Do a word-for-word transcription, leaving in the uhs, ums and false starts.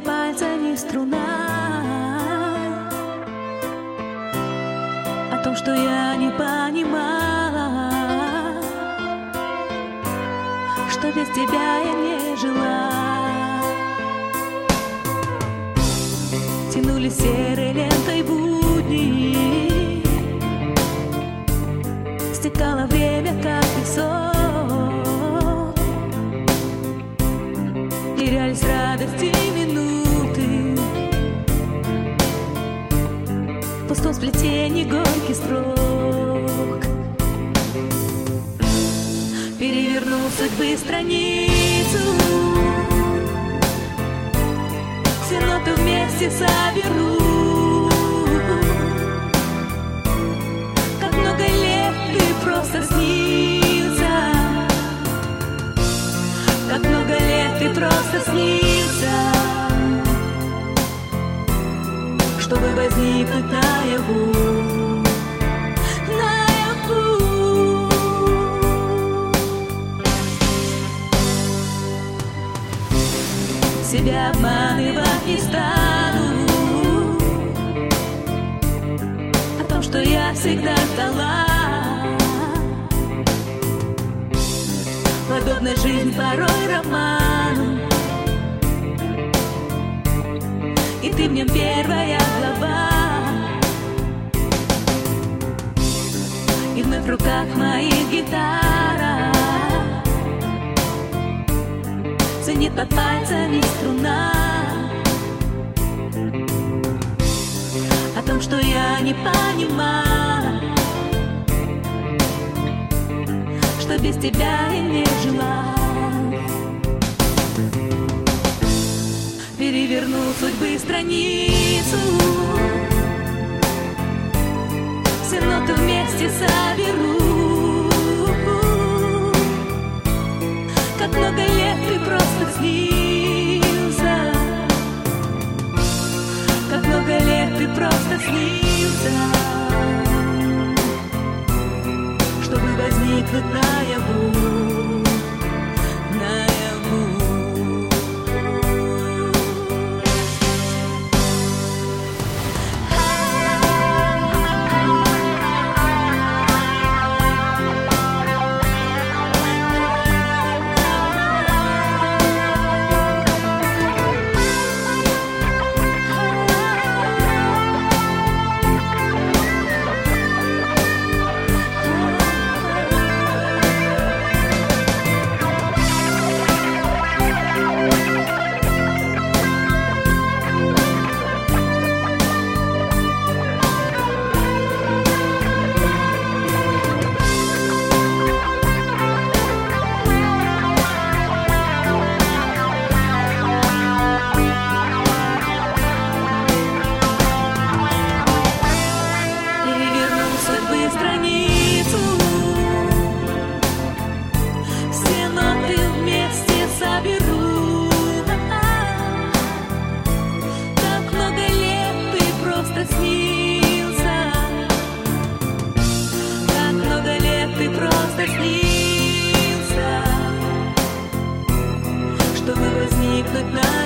под пальцами струна. О том, что я не понимала, что без тебя я не жила. Тянулись серой лентой будни, стекало время, как песок, терялись радости минуты в пустом сплетении горьких строк. Перевернул судьбы страницу, все ноты вместе соберу. Как много лет ты просто снился, как много лет ты просто снился, чтобы возникнуть наяву. Себя обманывать не стану, о том, что я всегда ждала. Подобная жизнь порой роману, и ты в нем первая глава. И вновь в руках моих гитара звенит под пальцами струна. О том, что я не понимала, что без тебя я не жила. Перевернул судьбы страницу, все ноты вместе соберу. Как много лет ты просто снился, как много лет ты просто снился, чтобы возникнуть наяву, наяву. Снился, чтобы возникнуть на